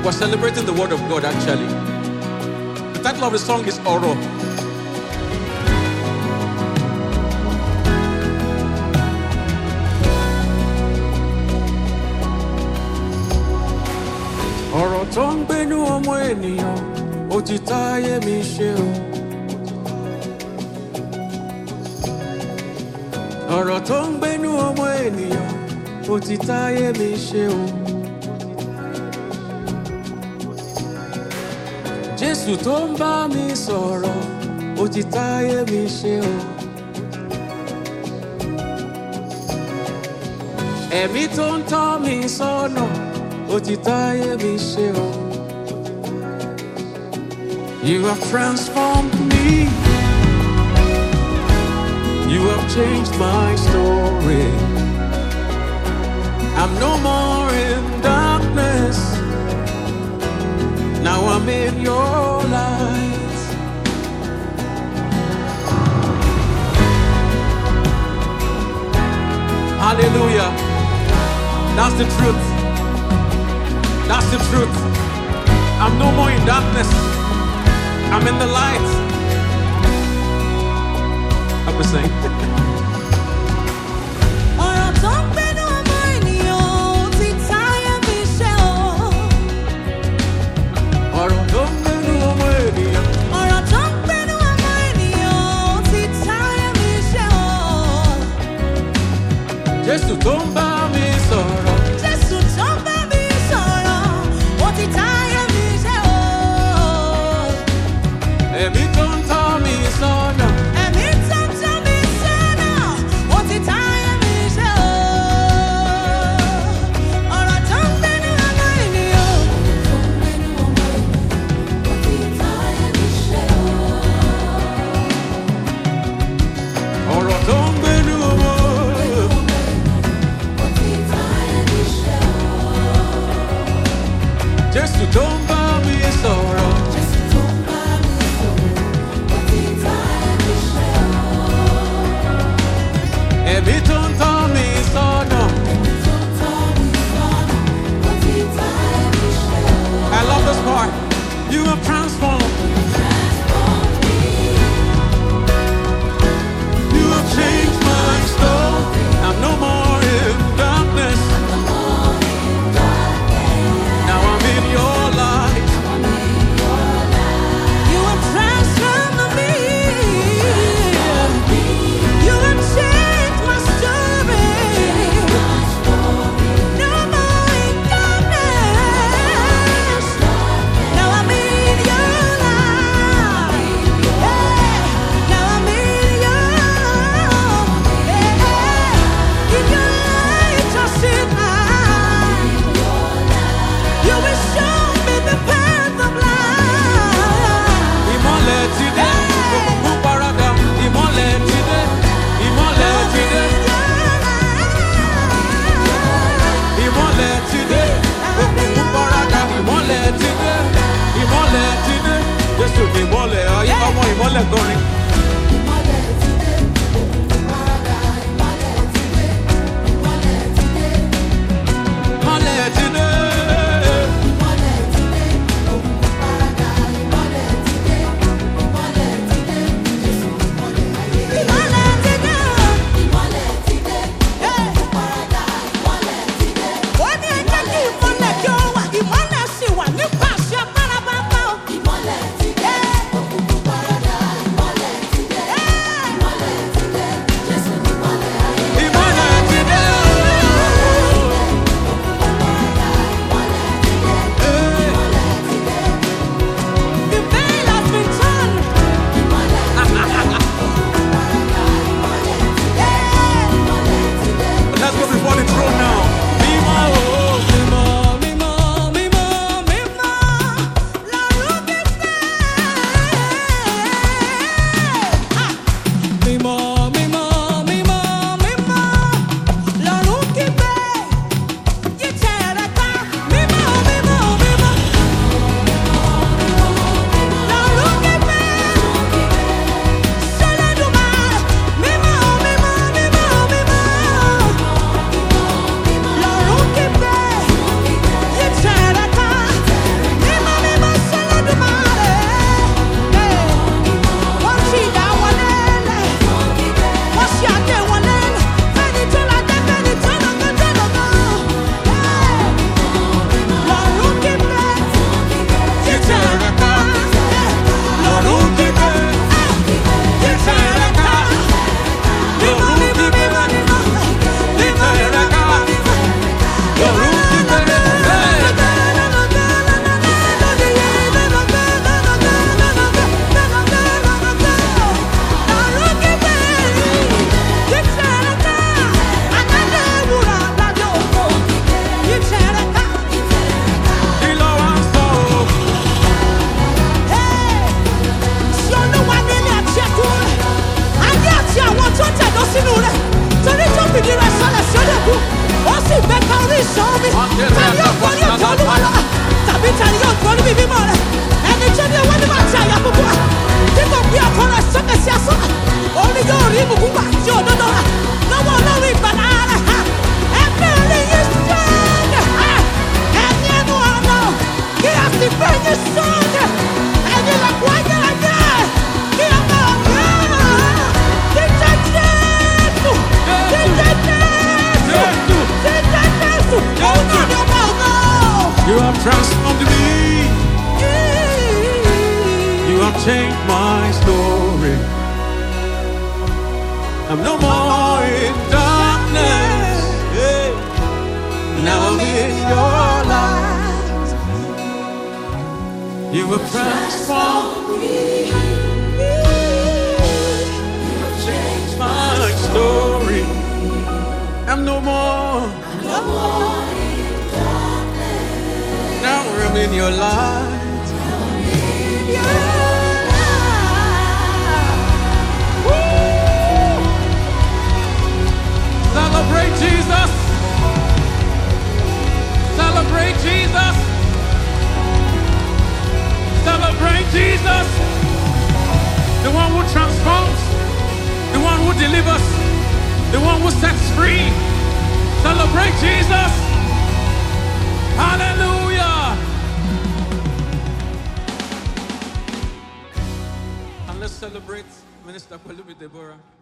We're celebrating the word of God actually. The title of the song is Oro. Ọ̀rọ̀ tó ń gbénú ọmọ ènìyàn, ó ti táyé mi ṣe o. Ọ̀rọ̀ tó ń gbénú ọmọ ènìyàn, ó ti táyé mi ṣe o. Jésù tó ń bá mi sọ̀rọ̀, ó ti táyé mi ṣe o. Ẹ̀mí tó ń tọ́ mi sọ́nà, ó ti táyé mi ṣe o. You have transformed me. You have changed my story. I'm no more in darkness. Now I'm in your light. Hallelujah. That's the truth. That's the truth. I'm no more in darkness. I'm in the light. I'm just saying. Ọ̀rọ̀ tó ń gbénú ọmọ ènìyàn, ó ti táyé mi ṣe o. Ọ̀rọ̀ tó ń gbénú ọmọ ènìyàn. Ọ̀rọ̀ tó ń gbénú ọmọ ènìyàn, ó ti táyé mi ṣe o. Jésù tó ń bá mi sọ̀rọ̀. Jésù tó ń bá mi sọ̀rọ̀, ó ti táyé mi ṣe o. Ẹ̀mí tó ń tọ́ mi sọ́nà. Ẹ̀mí tó ń tọ́ mi sọ́nà, ó ti táyé mi ṣe o. Ọ̀rọ̀ tó ń gbénú ọmọ ènìyàn, ó ti táyé mi ṣe o. Ọ̀rọ̀ tó ń gbénú ọmọ. Ó ti ìṣọ́ mi. Tani yóò gbọ́ ní òkè Olúwa lọ? Tàbí tani yóò gbọ́ níbi mímọ́ rẹ̀? Ẹni tó ní owó ní máa ti àyà gbogbo wa. Tí kò gbé ọkọ rẹ̀ sókè sí asán. Òun ni yóò rí ìbùkún gbà tí òdodo rà. Lọ́wọ́ Ọlọ́run ìgbàlà rẹ̀. Ẹgbẹ́ rí yín sọ́ọ̀dẹ̀. Ẹni ẹnu ọ̀nà kí a sì gbé yín sọ́ọ̀dẹ̀. Ẹni lọ́kùn ayérayé kí a máa gbé. Jíjẹ Jésù. Jíjẹ Jésù. Jíjẹ Jésù. Òun náà ni ọba ògo. You have transformed me. You have changed my story. I'm no more in darkness. Yeah. Now I'm in your light. You have transformed me. You have changed my story. I'm no more. Now I'm in your light. Celebrate Jesus. Celebrate Jesus. Celebrate Jesus. The one who transforms. The one who delivers. The one who sets free. Celebrate Jesus. Hallelujah. And let's celebrate Minister Kwelumi Deborah.